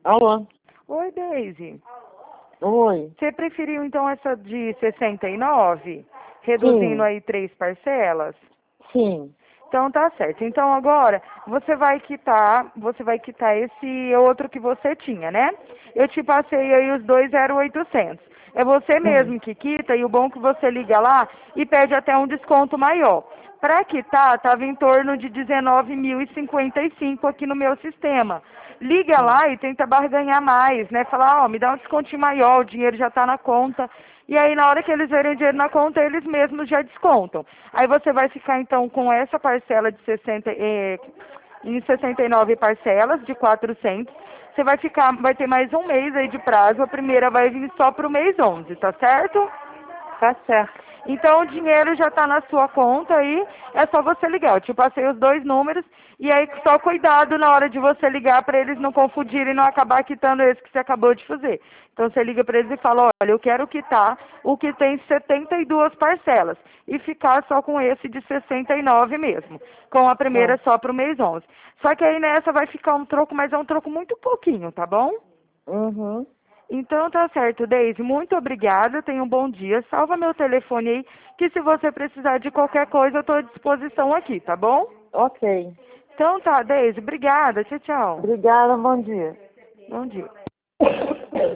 Alô? Oi, Deise. Oi. Você preferiu então essa de 69, reduzindo Sim, aí 3 parcelas? sim. Então tá certo. Então agora você vai quitar esse outro que você tinha, né? Eu te passei aí os 2.0800. É você Hum. mesmo que quita e o bom é que você liga lá e pede até um desconto maior. Para quitar, estava em torno de 19.055 aqui no meu sistema. Liga Hum. lá e tenta barganhar mais, né? Falar, ó, me dá um desconto maior, o dinheiro já está na conta. E aí, na hora que eles verem o dinheiro na conta, eles mesmos já descontam. Aí você vai ficar, então, com essa parcela de em 69 parcelas de 400. Você vai ter mais um mês aí de prazo. A primeira vai vir só para o mês 11, tá certo? Tá certo. Então o dinheiro já está na sua conta aí, é só você ligar. Eu te passei os dois números e aí só cuidado na hora de você ligar para eles não confundirem e não acabar quitando esse que você acabou de fazer. Então você liga para eles e fala, olha, eu quero quitar o que tem 72 parcelas e ficar só com esse de 69 mesmo, com a primeira Tá. só para o mês 11. Só que aí nessa vai ficar um troco, mas é um troco muito pouquinho, tá bom? Uhum. Então tá certo, Deise. Muito obrigada. Tenha um bom dia. Salva meu telefone aí, que se você precisar de qualquer coisa, eu estou à disposição aqui, tá bom? Ok. Então tá, Deise. Obrigada. Tchau, tchau. Obrigada, bom dia. Bom dia.